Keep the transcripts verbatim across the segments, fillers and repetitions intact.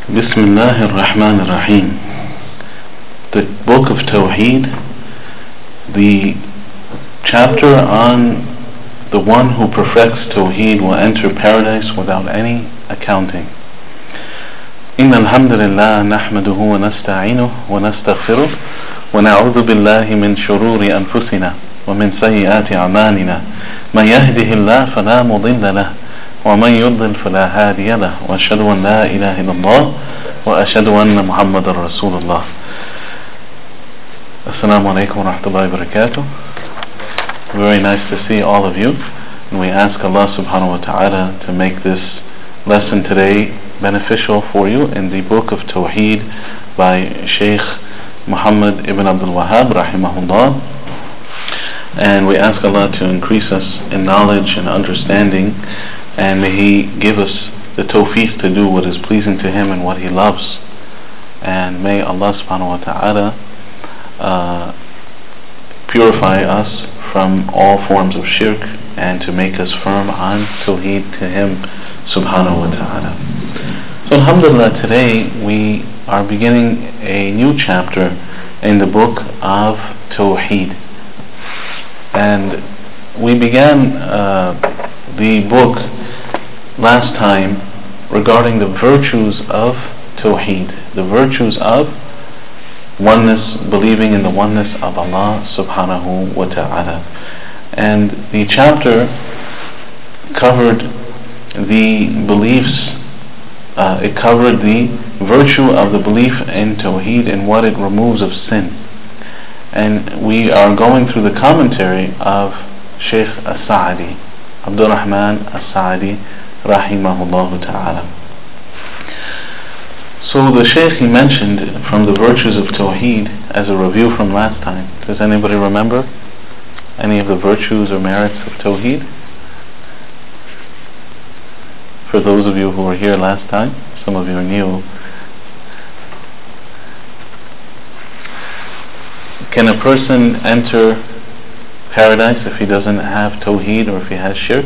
Bismillah ar-Rahman ar-Rahim. The book of Tawheed, the chapter on the one who perfects Tawheed will enter paradise without any accounting. إن الحمد لله نحمده ونستعينه ونستغفره ونعوذ بالله من شرور أنفسنا ومن سيئات أعمالنا من يهده الله فلا مضل له ومن يضلل فلا هادي له وأشهد أن لا إله إلا الله وأشهد أن محمد رسول الله. Assalamu alaikum wa rahmatullahi wa barakatuh. Very nice to see all of you, and we ask Allah subhanahu wa ta'ala to make this lesson today beneficial for you in the book of Tawheed by Shaykh Muhammad ibn Abdul Wahhab rahimahullah. And we ask Allah to increase us in knowledge and understanding, and may He give us the tawfiq to do what is pleasing to Him and what He loves. And may Allah subhanahu wa ta'ala uh, purify us from all forms of shirk and to make us firm on tawheed to Him subhanahu wa ta'ala. So alhamdulillah, today we are beginning a new chapter in the book of Tawheed. And we began uh, the book last time regarding the virtues of Tawheed, the virtues of oneness, believing in the oneness of Allah subhanahu wa ta'ala. And the chapter covered the beliefs, uh, it covered the virtue of the belief in Tawheed and what it removes of sin. And we are going through the commentary of Shaykh As-Sa'di, Abdul Rahman As-Sa'di rahimahullah ta'ala. So the Shaykh, he mentioned from the virtues of Tawheed as a review from last time. Does anybody remember any of the virtues or merits of Tawheed? For those of you who were here last time, some of you are new. Can a person enter paradise if he doesn't have Tawheed or if he has shirk?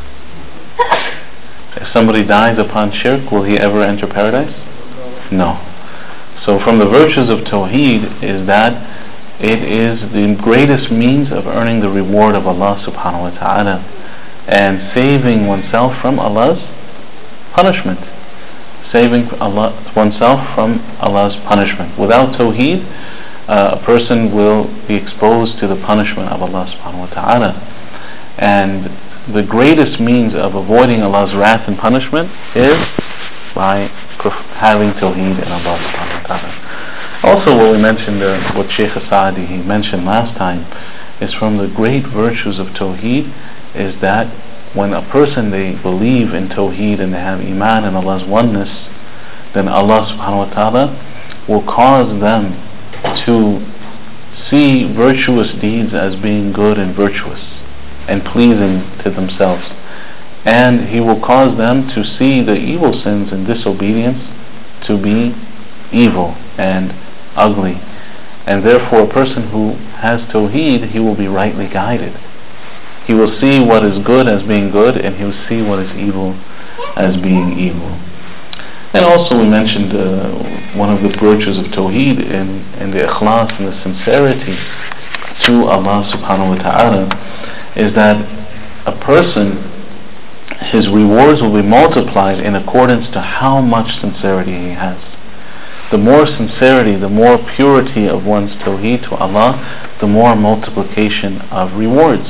If somebody dies upon shirk, will he ever enter paradise? No. So from the virtues of Tawheed is that it is the greatest means of earning the reward of Allah subhanahu wa ta'ala and saving oneself from Allah's punishment. Saving Allah, oneself from Allah's punishment. Without Tawheed, uh, a person will be exposed to the punishment of Allah subhanahu wa ta'ala. And the greatest means of avoiding Allah's wrath and punishment is by having Tawheed in Allah subhanahu wa ta'ala. Also, what we mentioned, uh, what Shaykh As-Sa'di he mentioned last time, is from the great virtues of Tawheed is that when a person, they believe in Tawheed and they have Iman in Allah's oneness, then Allah subhanahu wa ta'ala will cause them to see virtuous deeds as being good and virtuous and pleasing to themselves. And He will cause them to see the evil sins and disobedience to be evil and ugly. And therefore a person who has Tawheed, he will be rightly guided. He will see what is good as being good, and he will see what is evil as being evil. And also we mentioned uh, one of the virtues of Tawheed in, in the ikhlas and the sincerity to Allah subhanahu wa ta'ala is that a person, his rewards will be multiplied in accordance to how much sincerity he has. The more sincerity, the more purity of one's Tawheed to Allah, the more multiplication of rewards.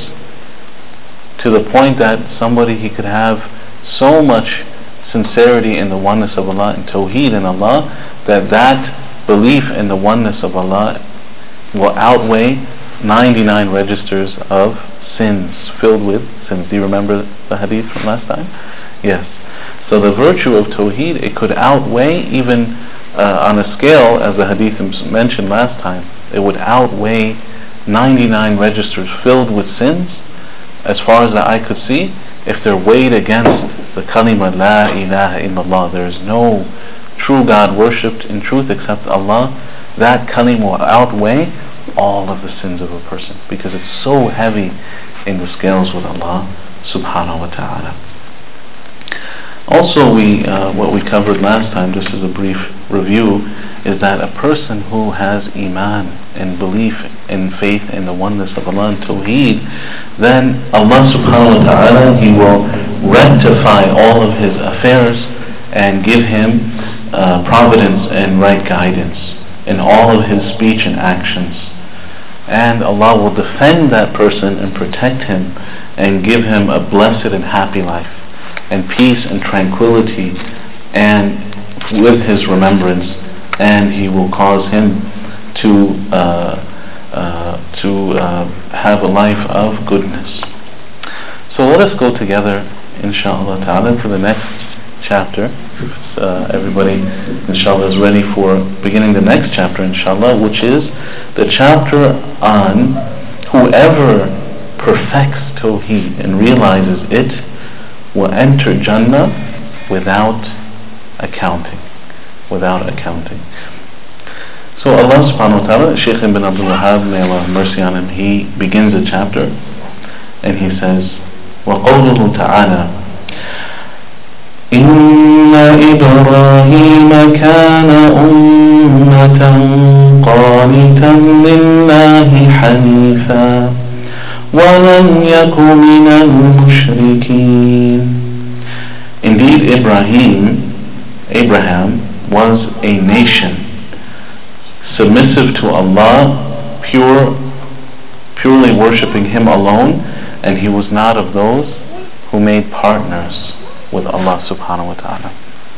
To the point that somebody, he could have so much sincerity in the oneness of Allah and Tawheed in Allah that that belief in the oneness of Allah will outweigh ninety-nine registers of sins, filled with sins. Do you remember the hadith from last time? Yes. So the virtue of Tawheed, it could outweigh even uh, on a scale, as the hadith mentioned last time, it would outweigh ninety-nine registers filled with sins. As far as the eye could see, if they're weighed against the kalima La ilaha illallah, there is no true God worshipped in truth except Allah, that kalima will outweigh all of the sins of a person, because it's so heavy in the scales with Allah subhanahu wa ta'ala. Also, we uh, what we covered last time, just as a brief review, is that a person who has iman and belief in faith in the oneness of Allah and Tawheed, then Allah subhanahu wa ta'ala, He will rectify all of his affairs and give him uh, providence and right guidance in all of his speech and actions. And Allah will defend that person and protect him and give him a blessed and happy life and peace and tranquility and with his remembrance, and He will cause him to uh, uh, to uh, have a life of goodness. So let us go together, inshallah ta'ala, for the next chapter. Uh, everybody, inshallah, is ready for beginning the next chapter, inshallah, which is the chapter on whoever perfects Tawheed and realizes it will enter Jannah without accounting. Without accounting. So Allah subhanahu wa ta'ala, Shaykh ibn Abdul Wahhab, may Allah have mercy on him, he begins the chapter and he says, وَقَوْلُهُ تَعَالَى إِنَّ إِبْرَاهِيمَ كَانَ أُمَّةً قَانِتًا لِلَّهِ حَنِيفًا وَلَمْ يَكُ مِنَ الْمُشْرِكِينَ. Indeed, Ibrahim, Abraham was a nation submissive to Allah, pure, purely worshipping Him alone, and he was not of those who made partners with Allah subhanahu wa ta'ala.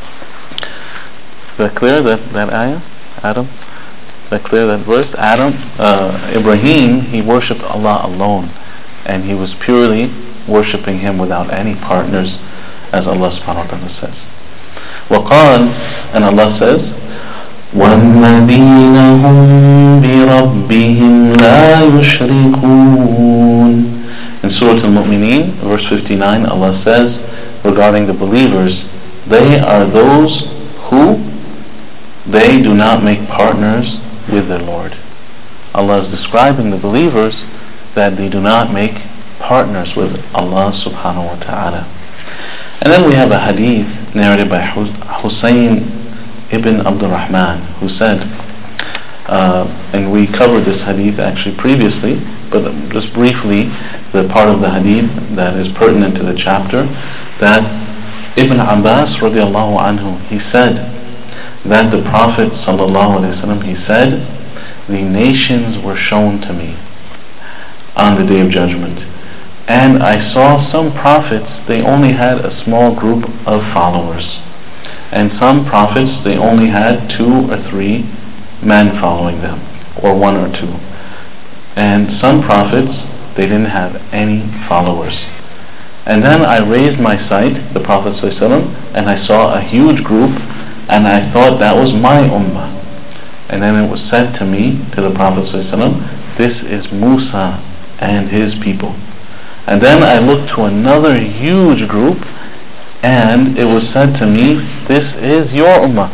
Is that clear, that, that ayah, Adam? Is that clear, that verse? Adam, uh, Ibrahim, he worshipped Allah alone, and he was purely worshipping Him without any partners, as Allah subhanahu wa ta'ala says. وقال, and Allah says, وَالَّذِينَ هُمْ بِرَبِّهِمْ لَا يُشْرِكُونَ. In Surah Al-Mu'mineen, verse fifty-nine, Allah says regarding the believers, they are those who they do not make partners with their Lord. Allah is describing the believers that they do not make partners with Allah subhanahu wa ta'ala. And then we have a hadith narrated by Hussein ibn Abdul Rahman, who said, uh, and we covered this hadith actually previously, but just briefly, the part of the hadith that is pertinent to the chapter, that Ibn Abbas radiallahu anhu, he said that the Prophet sallallahu alaihi wasallam, he said, the nations were shown to me on the Day of Judgment, and I saw some prophets, they only had a small group of followers, and some prophets, they only had two or three men following them, or one or two, and some prophets, they didn't have any followers. And then I raised my sight, the Prophet ﷺ, and I saw a huge group, and I thought that was my ummah. And then it was said to me, to the Prophet ﷺ, this is Musa and his people. And then I looked to another huge group, and it was said to me, this is your ummah.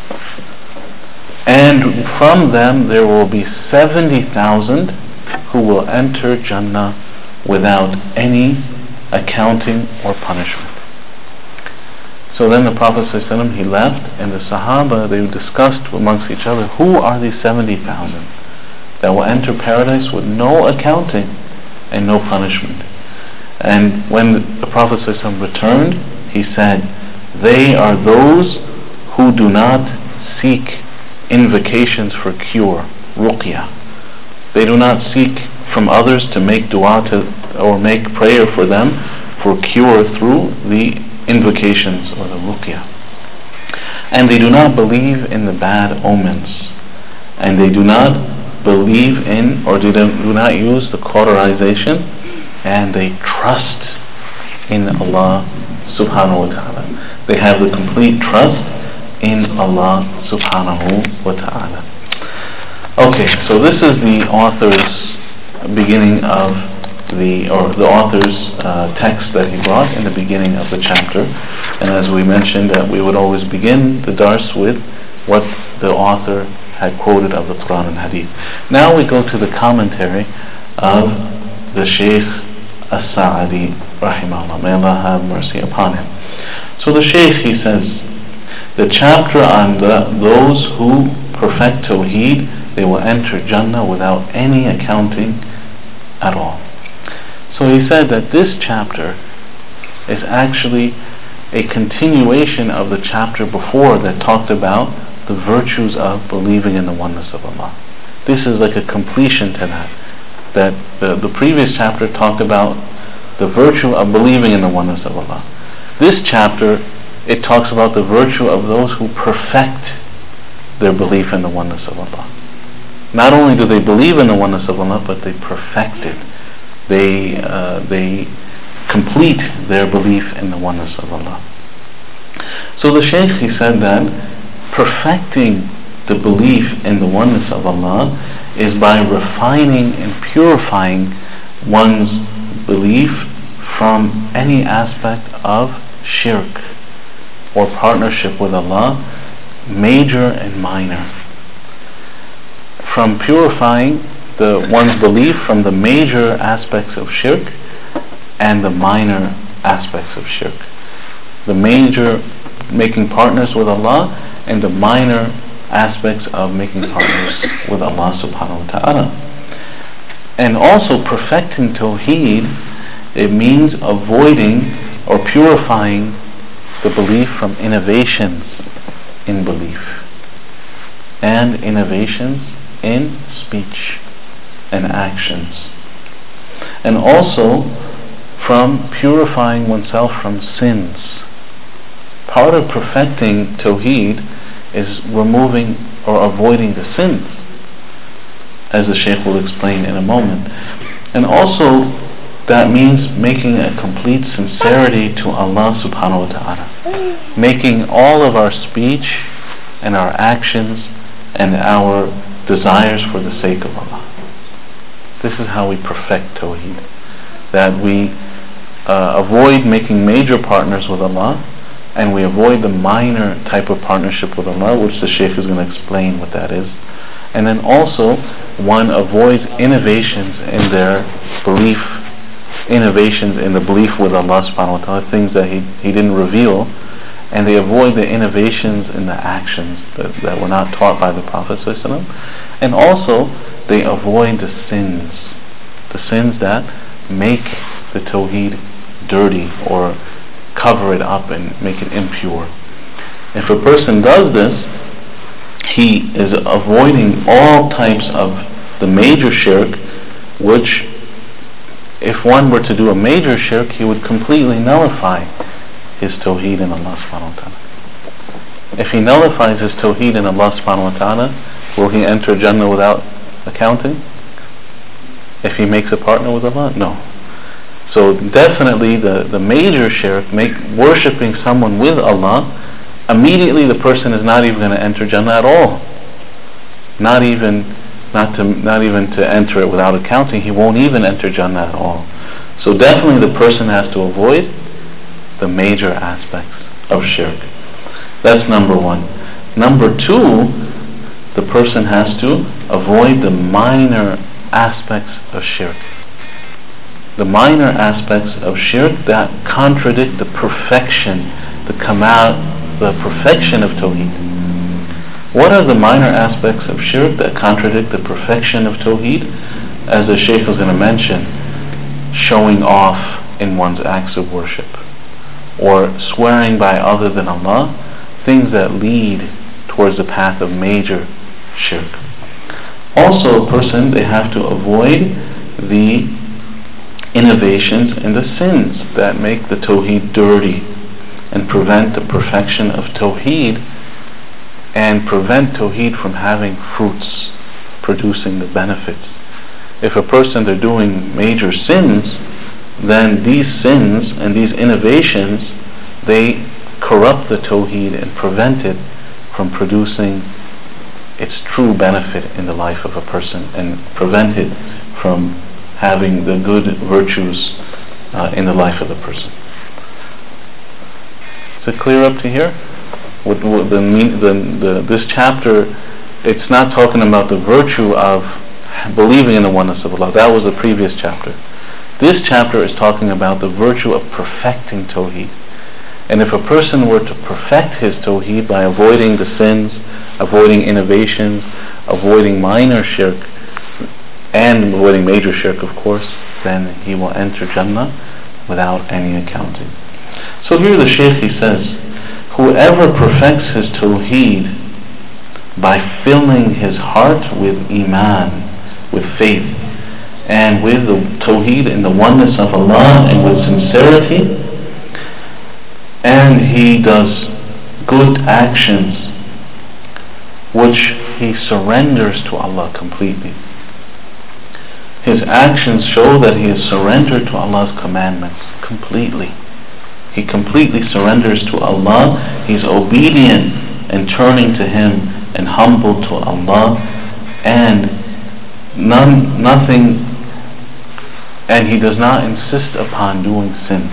And from them there will be seventy thousand who will enter Jannah without any accounting or punishment. So then the Prophet ﷺ, he left, and the Sahaba, they discussed amongst each other, who are these seventy thousand that will enter paradise with no accounting and no punishment? And when the Prophet ﷺ returned, he said, they are those who do not seek invocations for cure, ruqya. They do not seek from others to make dua to, or make prayer for them for cure through the invocations or the ruqya. And they do not believe in the bad omens. And they do not believe in, or do, do not use the cauterization, and they trust in Allah subhanahu wa ta'ala. They have the complete trust in Allah subhanahu wa ta'ala. Okay, so this is the author's beginning of the, or the author's uh, text that he brought in the beginning of the chapter. And as we mentioned, that we would always begin the dars with what the author had quoted of the Quran and Hadith. Now we go to the commentary of the Shaykh As-Sa'di rahimahullah. May Allah have mercy upon him. So the Shaykh, he says, the chapter on the, those who perfect Tawheed, they will enter Jannah without any accounting at all. So he said that this chapter is actually a continuation of the chapter before that talked about the virtues of believing in the oneness of Allah. This is like a completion to that. That the, the previous chapter talked about the virtue of believing in the oneness of Allah. This chapter, it talks about the virtue of those who perfect their belief in the oneness of Allah. Not only do they believe in the oneness of Allah, but they perfect it. They, uh, they complete their belief in the oneness of Allah. So the Shaykh, he said that perfecting the belief in the oneness of Allah is by refining and purifying one's belief from any aspect of shirk or partnership with Allah, major and minor. From purifying the one's belief from the major aspects of shirk and the minor aspects of shirk. The major, making partners with Allah, and the minor aspects of making partners with Allah subhanahu wa ta'ala. And also perfecting Tawheed, it means avoiding or purifying the belief from innovations in belief and innovations in speech and actions, and also from purifying oneself from sins. Part of perfecting Tawheed is removing or avoiding the sins, as the Shaykh will explain in a moment. And also that means making a complete sincerity to Allah subhanahu wa ta'ala, making all of our speech and our actions and our desires for the sake of Allah. This is how we perfect Tawheed, that we uh, avoid making major partners with Allah, and we avoid the minor type of partnership with Allah, which the Shaykh is going to explain what that is. And then also one avoids innovations in their belief, innovations in the belief with Allah subhanahu wa ta'ala, things that he, he didn't reveal, and they avoid the innovations in the actions that, that were not taught by the Prophet ﷺ. And also they avoid the sins, the sins that make the Tawheed dirty or cover it up and make it impure. If a person does this, he is avoiding all types of the major shirk, which if one were to do a major shirk, he would completely nullify his Tawheed in Allah subhanahu wa ta'ala. If he nullifies his Tawheed in Allah subhanahu wa ta'ala, will he enter Jannah without accounting? If he makes a partner with Allah? No. So definitely the, the major shirk, make worshipping someone with Allah, immediately the person is not even going to enter Jannah at all. Not even not to not even to enter it without accounting. He won't even enter Jannah at all. So definitely the person has to avoid the major aspects of shirk. That's number one. Number two, the person has to avoid the minor aspects of shirk. The minor aspects of shirk that contradict the perfection, the kamal, the perfection of Tawheed. What are the minor aspects of shirk that contradict the perfection of Tawheed? As the Shaykh was going to mention, showing off in one's acts of worship, or swearing by other than Allah, things that lead towards the path of major shirk. Also, a person, they have to avoid the innovations and the sins that make the Tawheed dirty and prevent the perfection of Tawheed, and prevent Tawheed from having fruits, producing the benefits. If a person, they're doing major sins, then these sins and these innovations, they corrupt the Tawheed and prevent it from producing its true benefit in the life of a person, and prevent it from having the good virtues uh, in the life of the person. Is it clear up to here? With, with the, the, the, this chapter, it's not talking about the virtue of believing in the oneness of Allah. That was the previous chapter. This chapter is talking about the virtue of perfecting Tawheed. And if a person were to perfect his Tawheed by avoiding the sins, avoiding innovations, avoiding minor shirk, and avoiding major shirk, of course, then he will enter Jannah without any accounting. So here the Shaykh, he says, whoever perfects his Tawheed by filling his heart with Iman, with faith, and with the Tawheed in the oneness of Allah, and with sincerity, and he does good actions which he surrenders to Allah completely. His actions show that he is surrendered to Allah's commandments completely. He completely surrenders to Allah. He's obedient and turning to Him and humble to Allah, and none, nothing, and he does not insist upon doing sins.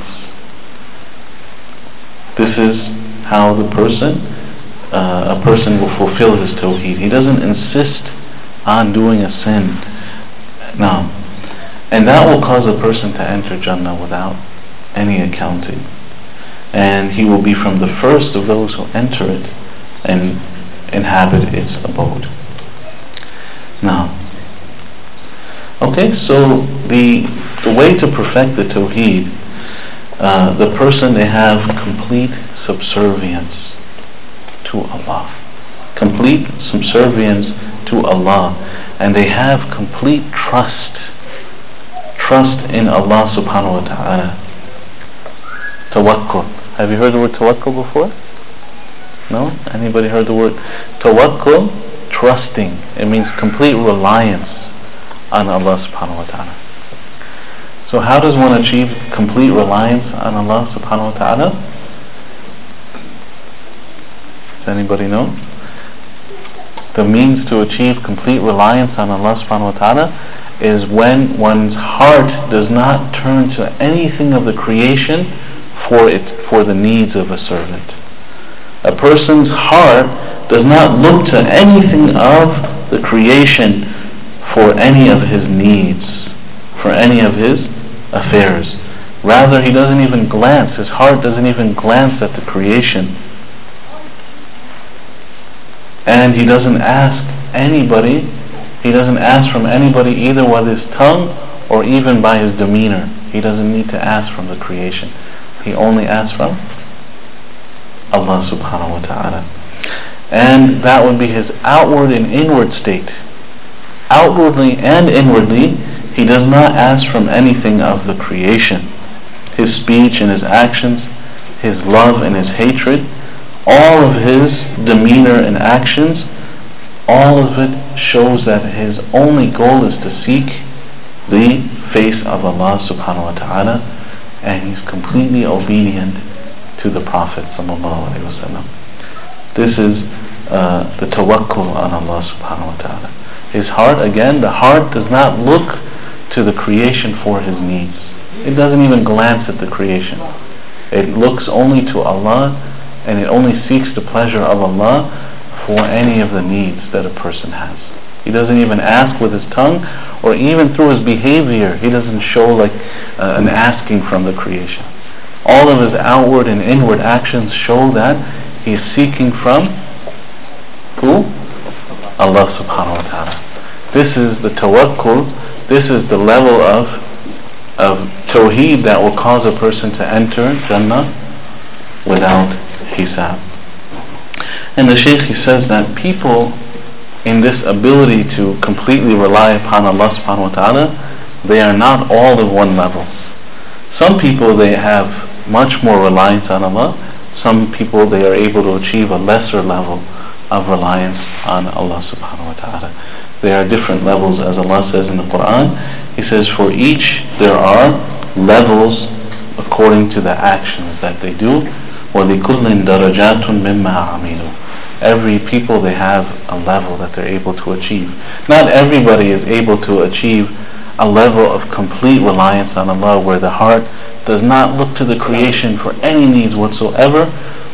This is how the person, uh, a person will fulfill his Tawheed. He doesn't insist on doing a sin. No. And that will cause a person to enter Jannah without any accounting. And he will be from the first of those who enter it and inhabit its abode. Now, okay, so the, the way to perfect the Tawheed, Uh, the person, they have complete subservience to Allah, complete subservience to Allah, and they have complete trust, trust in Allah subhanahu wa ta'ala. Tawakkul. Have you heard the word tawakkul before? No? Anybody heard the word tawakkul? Trusting. It means complete reliance on Allah subhanahu wa ta'ala. So how does one achieve complete reliance on Allah subhanahu wa ta'ala? Does anybody know? The means to achieve complete reliance on Allah subhanahu wa ta'ala is when one's heart does not turn to anything of the creation for it, for the needs of a servant. A person's heart does not look to anything of the creation for any of his needs, for any of his affairs. Rather, he doesn't even glance, his heart doesn't even glance at the creation. And he doesn't ask anybody, he doesn't ask from anybody either with his tongue or even by his demeanor. He doesn't need to ask from the creation. He only asks from Allah subhanahu wa ta'ala. And that would be his outward and inward state. Outwardly and inwardly, he does not ask from anything of the creation. His speech and his actions, his love and his hatred, all of his demeanor and actions, all of it shows that his only goal is to seek the face of Allah subhanahu wa ta'ala, and he's completely obedient to the Prophet sallallahu alaihi wasallam. This is uh, the tawakkul on Allah subhanahu wa ta'ala. His heart, again, the heart does not look to the creation for his needs. It doesn't even glance at the creation. It looks only to Allah, and it only seeks the pleasure of Allah for any of the needs that a person has. He doesn't even ask with his tongue, or even through his behavior. He doesn't show like uh, an asking from the creation. All of his outward and inward actions show that he is seeking from who? Allah subhanahu wa ta'ala. This is the tawakkul. This is the level of of Tawheed that will cause a person to enter Jannah without hisab. And the Shaykh, he says that people in this ability to completely rely upon Allah subhanahu wa ta'ala, they are not all of one level. Some people, they have much more reliance on Allah. Some people, they are able to achieve a lesser level of reliance on Allah subhanahu wa ta'ala. There are different levels, as Allah says in the Quran. He says for each there are levels according to the actions that they do. وَلِكُلٍّ دَرَجَاتٌ مِمَّا عَمِلُوا. Every people, they have a level that they're able to achieve. Not everybody is able to achieve a level of complete reliance on Allah where the heart does not look to the creation for any needs whatsoever.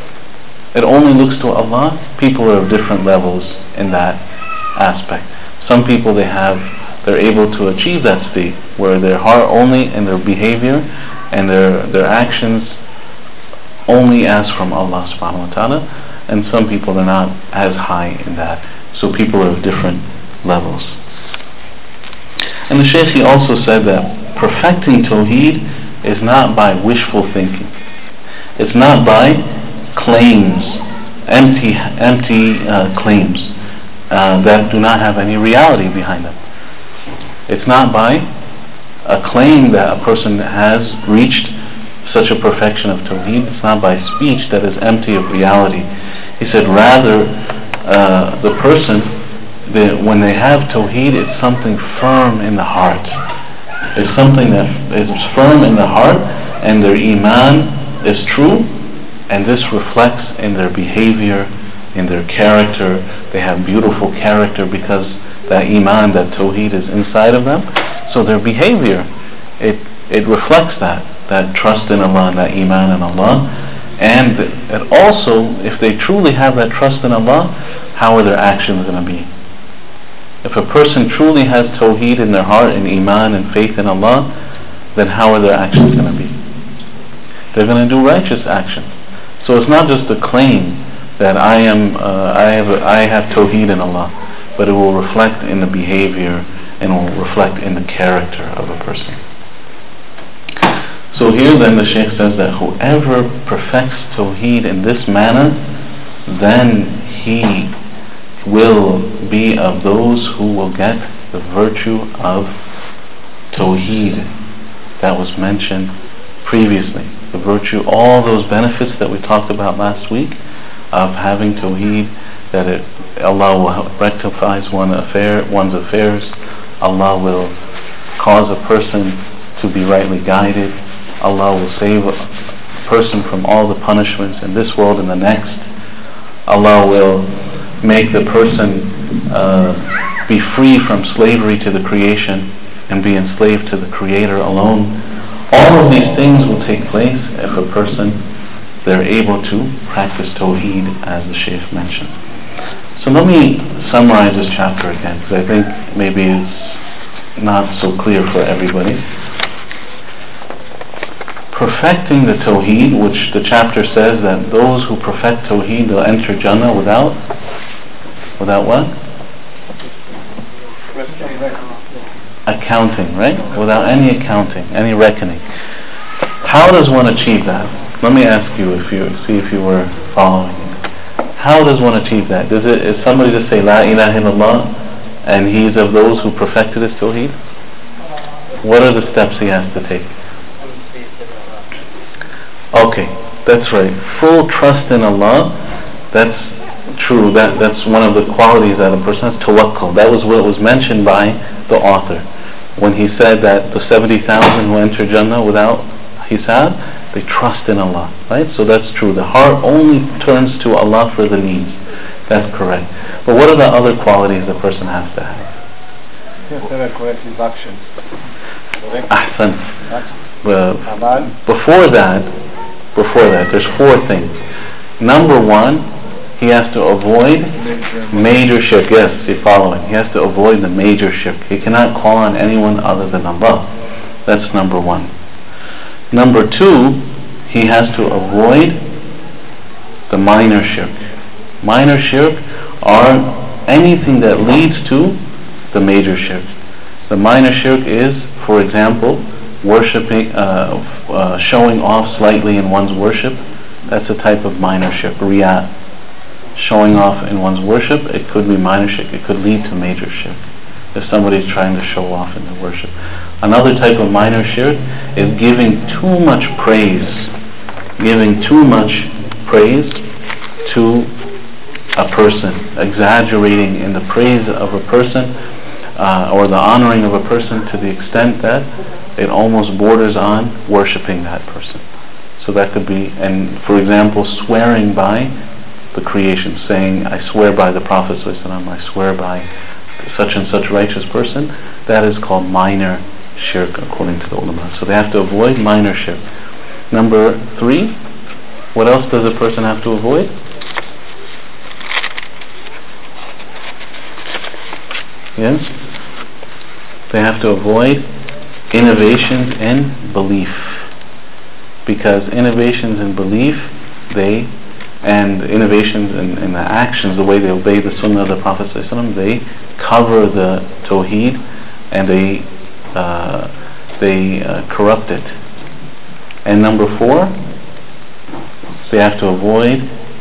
It only looks to Allah. People are of different levels in that aspect. Some people, they have they're able to achieve that state where their heart only and their behavior and their their actions only as from Allah subhanahu wa ta'ala, and some people are not as high in that. So people are of different levels. And the Shaykh, he also said that perfecting Tawheed is not by wishful thinking. It's not by claims, empty empty uh, claims uh, that do not have any reality behind them. It's not by a claim that a person has reached such a perfection of Tawheed. It's not by speech that is empty of reality. He said rather uh, the person, the, when they have Tawheed, it's something firm in the heart. It's something that is firm in the heart, and their Iman is true, and this reflects in their behavior, in their character. They have beautiful character because that Iman, that Tawheed is inside of them. So their behavior, it it reflects that, that trust in Allah and that Iman in Allah. And it also, if they truly have that trust in Allah, how are their actions going to be? If a person truly has Tawheed in their heart and Iman and faith in Allah, then how are their actions going to be? They're going to do righteous actions. So it's not just a claim that I am, uh, I have, I have Tawheed in Allah, but it will reflect in the behavior and will reflect in the character of a person. So here then the Shaykh says that whoever perfects Tawheed in this manner, then he will be of those who will get the virtue of Tawheed that was mentioned previously. The virtue, all those benefits that we talked about last week of having Tawheed, that it, Allah rectifies one affair, one's affairs, Allah will cause a person to be rightly guided, Allah will save a person from all the punishments in this world and the next, Allah will make the person uh, be free from slavery to the creation and be enslaved to the Creator alone. All of these things will take place if a person, they're able to practice Tawheed as the Shaykh mentioned. So let me summarize this chapter again, because I think maybe it's not so clear for everybody. Perfecting the Tawheed, which the chapter says that those who perfect Tawheed, they'll enter Jannah without, without what? Accounting, right? Without any accounting, any reckoning. How does one achieve that? Let me ask you, if you see if you were following it. How does one achieve that? Does it, is somebody to say La ilaha illallah and he's of those who perfected his Tawheed? What are the steps he has to take? Okay, that's right. Full trust in Allah, that's true. That That's one of the qualities that a person has, tawakkul. That was what was mentioned by the author. When he said that the seventy thousand who enter Jannah without hisab, they trust in Allah, right? So that's true. The heart only turns to Allah for the needs. That's correct. But what are the other qualities a person has to have? Yes, there are corrective actions. Ahsan. Well, before that, before that, there's four things. Number one, he has to avoid major shirk. Yes, you're following. He has to avoid the major shirk. He cannot call on anyone other than Allah. That's number one. Number two, he has to avoid the minor shirk. Minor shirk are anything that leads to the major shirk. The minor shirk is, for example, worshipping, uh, uh, showing off slightly in one's worship. That's a type of minor shirk, riyah. Showing off in one's worship, it could be minor shirk. It could lead to major shirk if somebody's trying to show off in their worship. Another type of minor shirk is giving too much praise, giving too much praise to a person, exaggerating in the praise of a person uh, or the honoring of a person to the extent that it almost borders on worshipping that person. So that could be, and for example, swearing by the creation, saying, I swear by the Prophet ﷺ, I swear by such and such righteous person. That is called minor shirk according to the ulama. So they have to avoid minor shirk. Number three, what else does a person have to avoid? Yes? they have to avoid innovations in belief, because innovations in belief, they and innovations in, in the actions, the way they obey the Sunnah of the Prophet ﷺ, they cover the Tawheed and they uh, they uh, corrupt it. And number four, they have to avoid,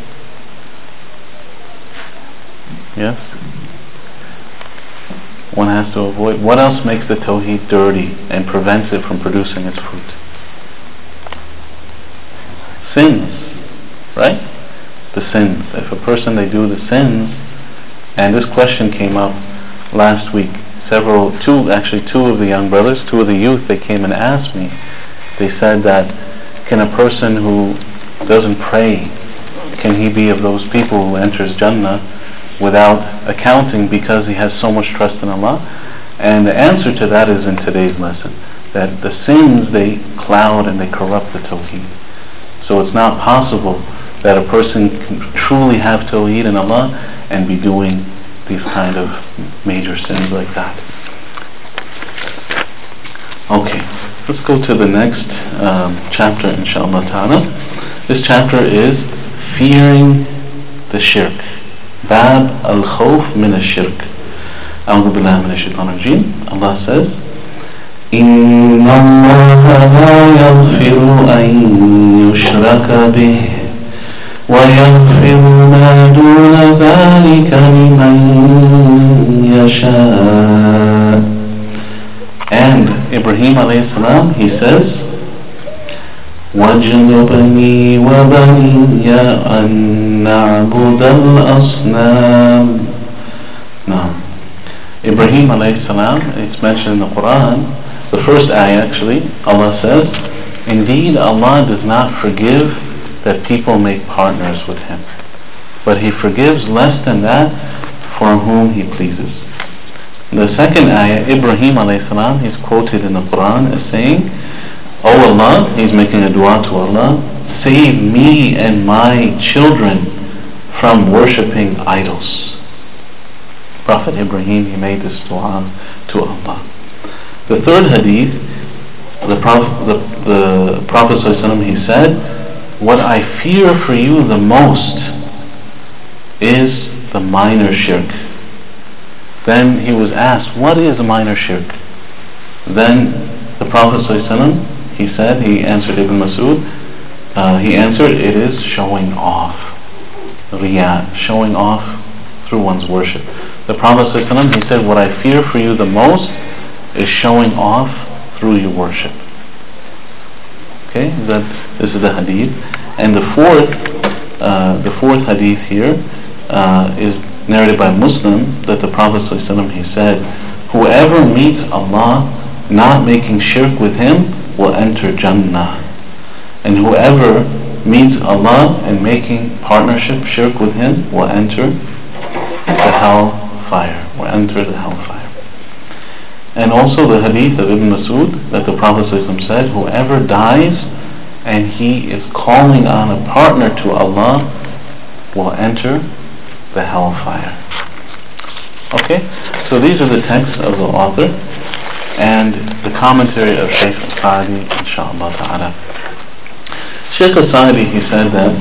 yes, one has to avoid, what else makes the Tawheed dirty and prevents it from producing its fruit? Sins, right? The sins. If a person, they do the sins, and this question came up last week, several, two, actually two of the young brothers, two of the youth, they came and asked me, they said that, can a person who doesn't pray, can he be of those people who enters Jannah without accounting because he has so much trust in Allah? And the answer to that is in today's lesson, that the sins, they cloud and they corrupt the Tawheed. So it's not possible that a person can truly have Tawheed in Allah and be doing these kind of major sins like that. Okay, let's go to the next um, chapter, inshaAllah ta'ala. This chapter is fearing the shirk. Bab al-khawf min al-shirk. A'udhu billahi min ash-shaytan ar-rajim. Allah says, إِنَّ اللَّهَ لَا يَغْفِرُ أَن يُشْرَكَ بِهِ وَيَغْفِرُ مَا دُونَ ذَلِكَ لِمَن يَشَاءُ. And Ibrahim alayhi salam, he says, وَاجْنُبْنِي وَبَنِيَّ أَن نَعْبُدَ الْأَصْنَامِ. Now, Ibrahim alayhi salam, it's mentioned in the Quran, the first ayah actually, Allah says, indeed Allah does not forgive that people make partners with Him, but He forgives less than that for whom He pleases. The second ayah, Ibrahim alayhi salam, he's quoted in the Quran as saying, Oh Allah, he's making a dua to Allah, save me and my children from worshipping idols. Prophet Ibrahim, he made this dua to Allah. The third hadith, the Prophet, the, the Prophet ﷺ, he said, what I fear for you the most is the minor shirk. Then he was asked, what is a minor shirk? Then the Prophet ﷺ, he said, he answered Ibn Mas'ud, uh, he answered, it is showing off. Riyā, showing off through one's worship. The Prophet ﷺ, he said, what I fear for you the most is showing off through your worship. Okay, that this is the hadith. And the fourth, uh, the fourth hadith here uh, is narrated by Muslim, that the Prophet ﷺ, he said, whoever meets Allah not making shirk with Him will enter Jannah, and whoever meets Allah and making partnership, shirk with Him, will enter the hell fire, will enter the hellfire. And also the hadith of Ibn Mas'ud, that the Prophet ﷺ said, whoever dies and he is calling on a partner to Allah will enter the hellfire. Okay, so these are the texts of the author and the commentary of Shaykh al-Sa'di, inshaAllah ta'ala. Shaykh al-Sa'di, he said that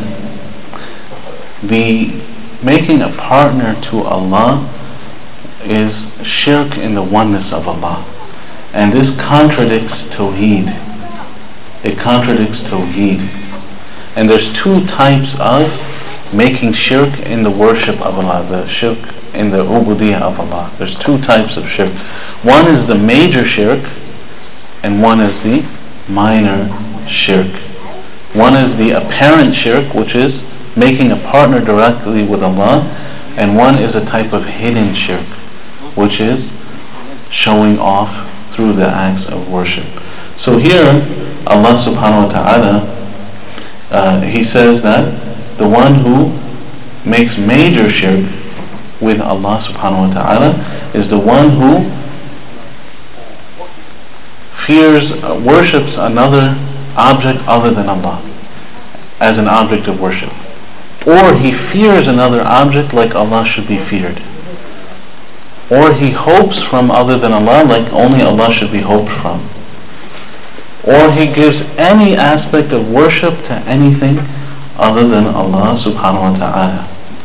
the making a partner to Allah is shirk in the oneness of Allah, and this contradicts Tawheed. It contradicts Tawheed. And there's two types of making shirk in the worship of Allah, the shirk in the ubudiyah of Allah. There's two types of shirk. One is the major shirk, and one is the minor shirk. One is the apparent shirk, which is making a partner directly with Allah, and one is a type of hidden shirk, which is showing off through the acts of worship. So here, Allah subhanahu wa ta'ala, uh, He says that the one who makes major shirk with Allah subhanahu wa ta'ala is the one who fears, uh, worships another object other than Allah as an object of worship, or he fears another object like Allah should be feared. or he hopes from other than Allah, like only Allah should be hoped from, or he gives any aspect of worship to anything other than Allah subhanahu wa ta'ala.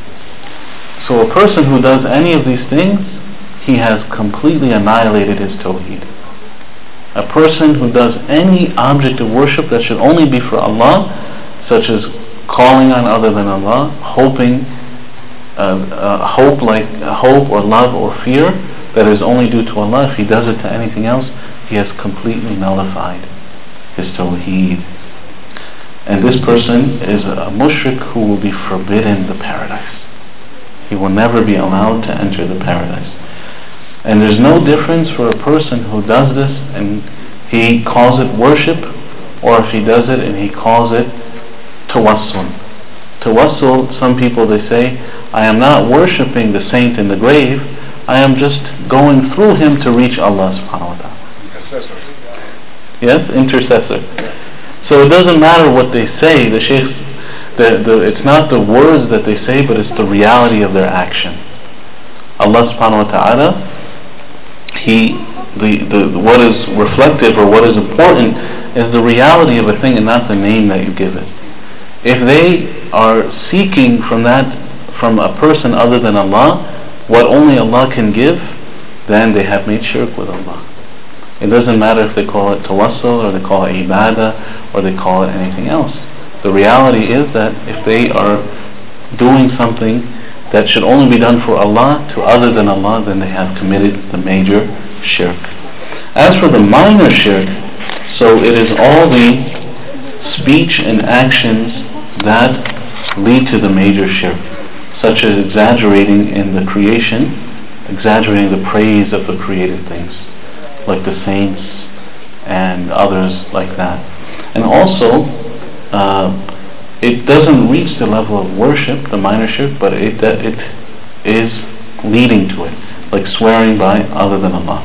So a person who does any of these things, he has completely annihilated his tawheed. A person who does any object of worship that should only be for Allah, such as calling on other than Allah, hoping, uh, uh, hope like uh, hope or love or fear that is only due to Allah, if he does it to anything else, he has completely nullified his tawheed. And this person is a mushrik who will be forbidden the paradise. He will never be allowed to enter the paradise. And there's no difference for a person who does this and he calls it worship, or if he does it and he calls it tawassul. Tawassul, some people they say, I am not worshipping the saint in the grave, I am just going through him to reach Allah subhanahu wa ta'ala. Intercessor. Yes, intercessor. So it doesn't matter what they say, the sheikhs, the, the, it's not the words that they say, but it's the reality of their action. Allah subhanahu wa ta'ala, He, the, the, what is reflective or what is important is the reality of a thing and not the name that you give it. If they are seeking from that, from a person other than Allah, what only Allah can give, then they have made shirk with Allah. It doesn't matter if they call it tawassul or they call it ibadah or they call it anything else. The reality is that if they are doing something that should only be done for Allah to other than Allah, then they have committed the major shirk. As for the minor shirk, so it is all the speech and actions that lead to the major shirk, such as exaggerating in the creation, exaggerating the praise of the created things, like the saints and others like that. And also, uh, it doesn't reach the level of worship, the minor shirk, but it, uh, it is leading to it, like swearing by other than Allah.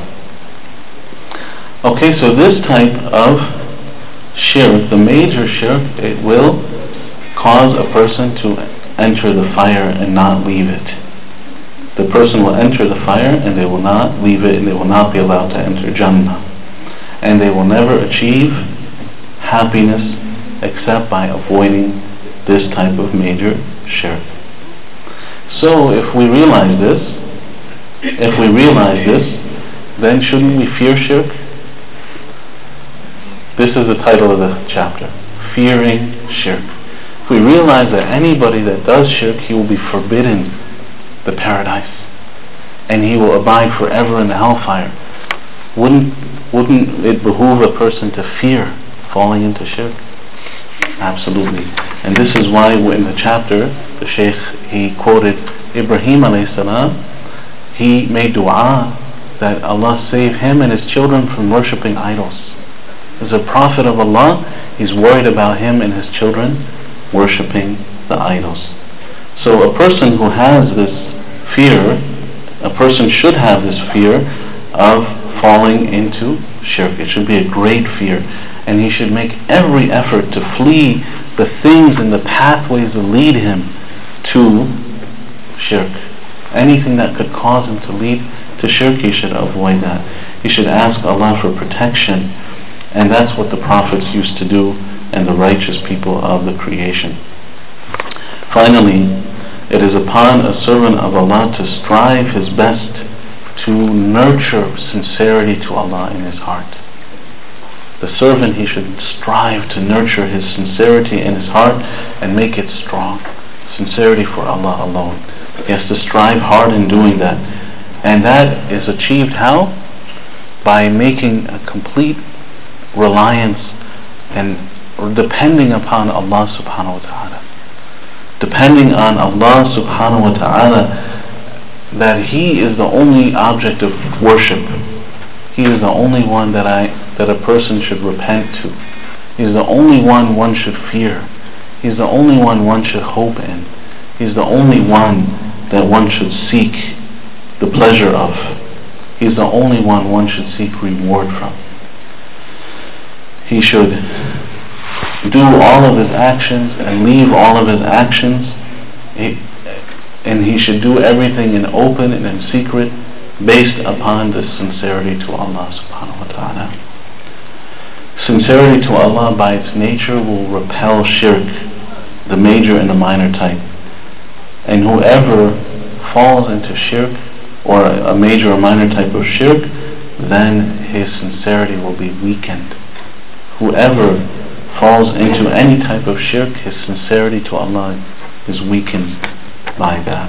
Okay, so this type of shirk, the major shirk, it will cause a person to enter the fire and not leave it. The person will enter the fire and they will not leave it, and they will not be allowed to enter Jannah. And they will never achieve happiness except by avoiding this type of major shirk. So if we realize this, if we realize this, then shouldn't we fear shirk? This is the title of the chapter, Fearing Shirk. If we realize that anybody that does shirk, he will be forbidden the paradise, and he will abide forever in the hellfire, wouldn't wouldn't it behoove a person to fear falling into shirk? Absolutely. And this is why in the chapter the Shaykh, he quoted Ibrahim alayhi salam. He made dua that Allah save him and his children from worshipping idols. As a prophet of Allah, he's worried about him and his children worshipping the idols. So a person who has this fear, a person should have this fear of falling into shirk. It should be a great fear, and he should make every effort to flee the things and the pathways that lead him to shirk. Anything that could cause him to lead to shirk, he should avoid that. He should ask Allah for protection, and that's what the prophets used to do and the righteous people of the creation. Finally, it is upon a servant of Allah to strive his best to nurture sincerity to Allah in his heart. The servant, he should strive to nurture his sincerity in his heart and make it strong. Sincerity for Allah alone. He has to strive hard in doing that. And that is achieved how? By making a complete reliance and depending upon Allah subhanahu wa ta'ala. Depending on Allah subhanahu wa ta'ala, that He is the only object of worship. He is the only one that I that a person should repent to. He is the only one one should fear. He is the only one one should hope in. He is the only one that one should seek the pleasure of. He is the only one one should seek reward from. He should do all of his actions and leave all of his actions, he, and he should do everything in open and in secret, based upon the sincerity to Allah subhanahu wa ta'ala. Sincerity to Allah by its nature will repel shirk, the major and the minor type. And whoever falls into shirk, or a major or minor type of shirk, then his sincerity will be weakened. Whoever falls into any type of shirk, his sincerity to Allah is weakened by that.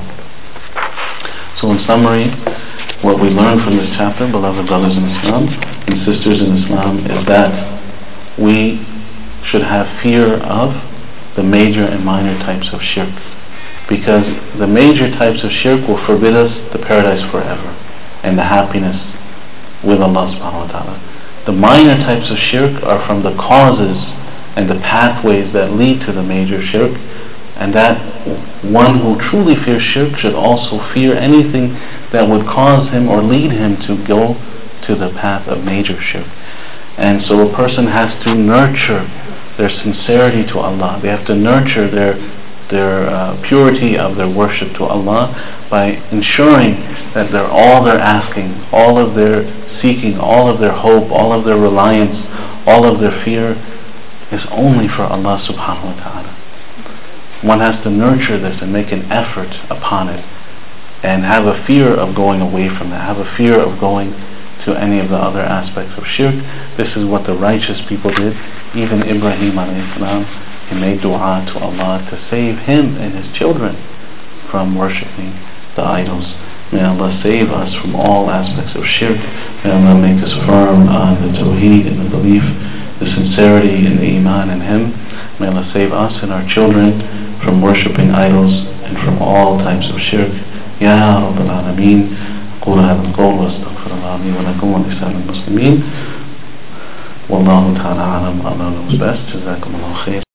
So in summary, what we learn from this chapter, beloved brothers in Islam and sisters in Islam, is that we should have fear of the major and minor types of shirk, because the major types of shirk will forbid us the paradise forever and the happiness with Allah subhanahu wa ta'ala. The minor types of shirk are from the causes and the pathways that lead to the major shirk, and that one who truly fears shirk should also fear anything that would cause him or lead him to go to the path of major shirk. And so a person has to nurture their sincerity to Allah. They have to nurture their their uh, purity of their worship to Allah by ensuring that they're all they're asking, all of their seeking, all of their hope, all of their reliance, all of their fear is only for Allah subhanahu wa ta'ala. One has to nurture this and make an effort upon it, and have a fear of going away from that, have a fear of going to any of the other aspects of shirk. This is what the righteous people did. Even Ibrahim alayhi salam, he made dua to Allah to save him and his children from worshipping the idols. May Allah save us from all aspects of shirk. May Allah make us firm on the tawheed and the belief, the sincerity and the iman in Him. May Allah save us and our children from worshipping idols and from all types of shirk. Ya Rabbal Alameen. أقول هذا القول وأستغفر الله لي ولكم ولسائر المسلمين والله تعالى أعلم. Allah knows best. جزاكم الله خير.